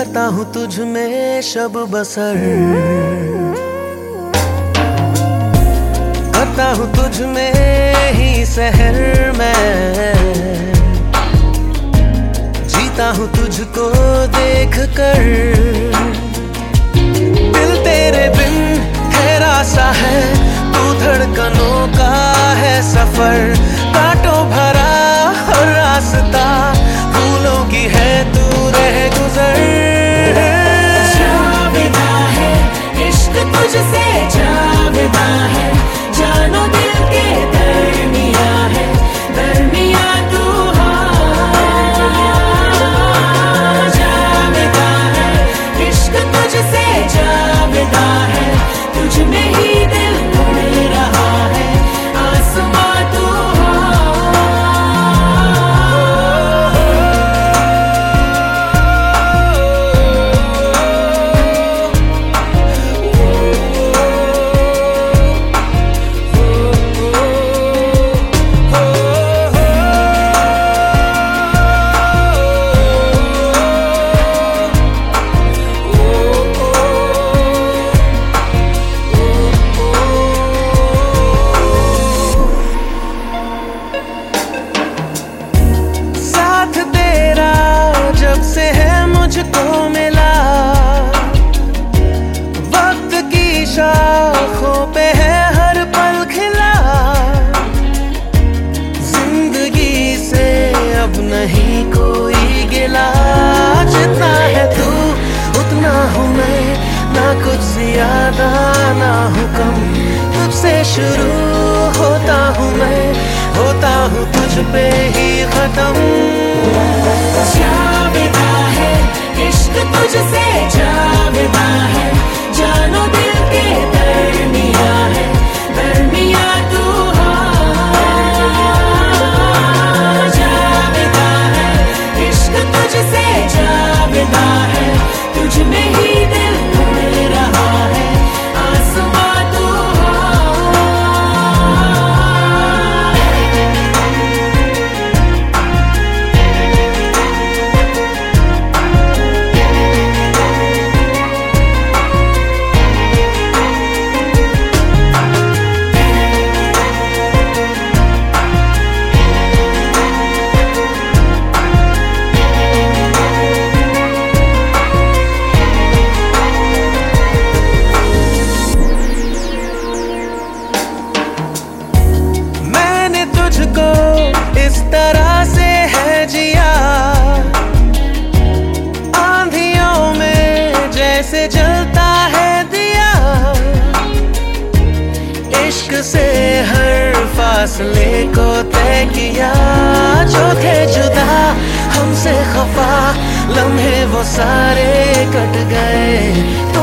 करता हूँ तुझ में शब बसर, करता हूँ तुझ में ही सहर मैं, जीता हूँ तुझको देख कर। दिल तेरे बिन हैरा सा है, तू धड़कनों का है सफर, कांटों भरा हर रास्ता, फूलों की है तू रह गुजर। जाविदा है इश्क तुझसे, जाविदा है जानो दिल के दरमिया है, दरमिया तू जाविदा है इश्क तुझसे, जाविदा है तुझ में ही दिल उड़ रहा है, आसमां तू से है मुझको मिला, वक्त की शाखों पे है हर पल खिला, जिंदगी से अब नहीं कोई गिला, जितना है तू उतना हूँ मैं, ना कुछ ज्यादा ना हूँ कम, तुझसे शुरू होता हूँ मैं, होता हूँ तुझ पे ही खत्म। जाविदा है इश्क तुझसे, जाविदा है जानो दिल के दरमिया है, दरमिया तू जाविदा है इश्क तुझसे, जाविदा है तुझ में ही दिल उड़ रहा है, आसमां तू तुझको इस तरह से है जिया, आंधियों में जैसे जलता है दिया, इश्क से हर फासले को तय किया, जो थे जुदा हमसे खफा लम्हे वो सारे कट गए।